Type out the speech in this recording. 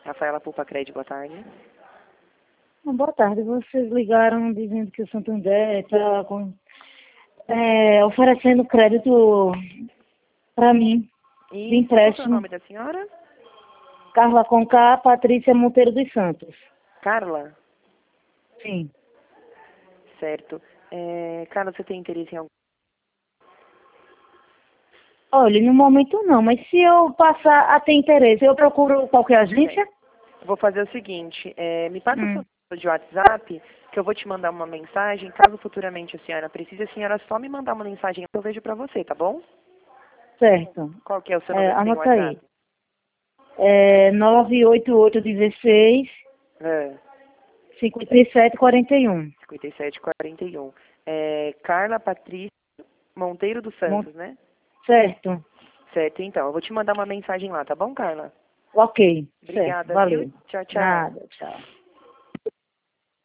Rafaela Pulpacred, boa tarde. Boa tarde, vocês ligaram dizendo que o Santander está oferecendo crédito para mim, de E qual é o empréstimo. nome da senhora? Carla Conká, Patrícia Monteiro dos Santos. Carla? Sim. Certo. Carla, você tem interesse em algum... Olha, no momento não, mas se eu passar a ter interesse, eu procuro qualquer agência? Vou fazer o seguinte, me passa o seu Hum. número de WhatsApp, que eu vou te mandar uma mensagem. Caso futuramente a senhora precise, a senhora só me mandar uma mensagem que eu vejo pra você, tá bom? Certo. Qual que é o seu número sem Anota WhatsApp? aí. 98816 É, 5741. 5741. Carla Patrícia Monteiro dos Mon- Santos, né? Certo. Certo, então. Eu vou te mandar uma mensagem lá, tá bom, Carla? Ok. Certo. Obrigada, viu? Valeu. Tchau, tchau. Nada. Tchau.